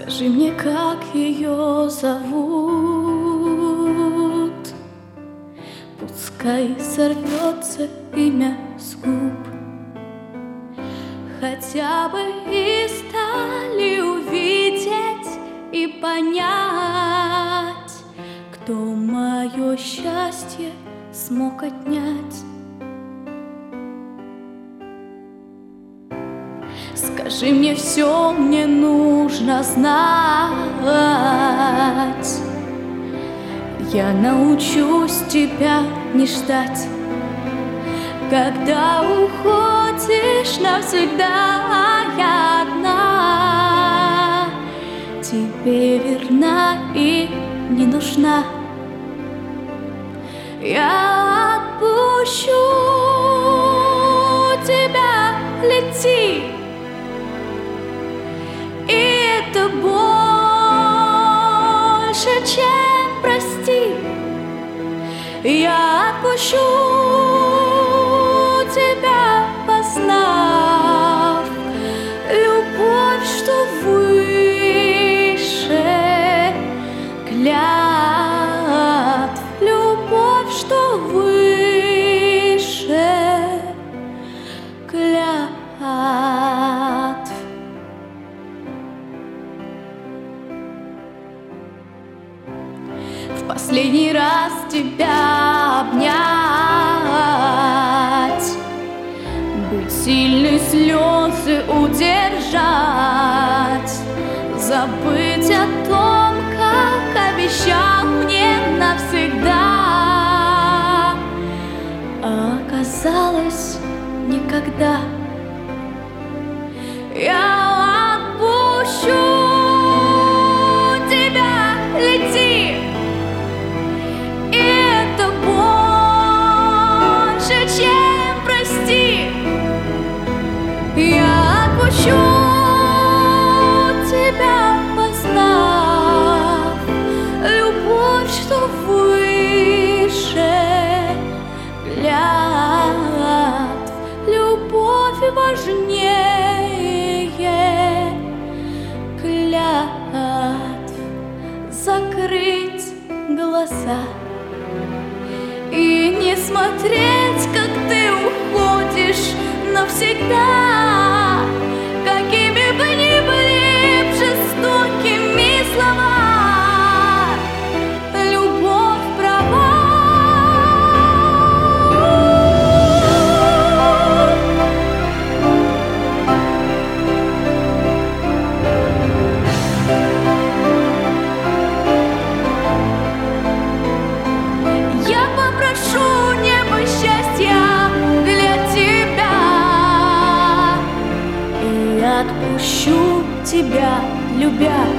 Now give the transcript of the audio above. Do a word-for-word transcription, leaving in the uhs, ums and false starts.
Скажи мне, как ее зовут. Пускай сорвется имя с губ, хотя бы издали увидеть и понять, кто мое счастье смог отнять. Скажи мне, все мне нужно знать. Я научусь тебя не ждать, когда уходишь навсегда. Я одна, тебе верна и не нужна. Я отпущу тебя, лети. И это больше, чем прости. Я отпущу тебя, познав любовь, что выше клятв, любовь, что выше клятв. В последний раз тебя обнять, быть сильной, слезы удержать, забыть о том, как обещал мне навсегда. А оказалось, никогда. Я отпущу тебя, лети. И это больше, чем прости. Я отпущу тебя, познав любовь, что выше клятв, любовь важнее клятв. Закрыть глаза и не смотреть, как ты уходишь навсегда. Какими бы ни были жестокими слова, любовь права. Я попрошу небо счастья для тебя и отпущу тебя, любя.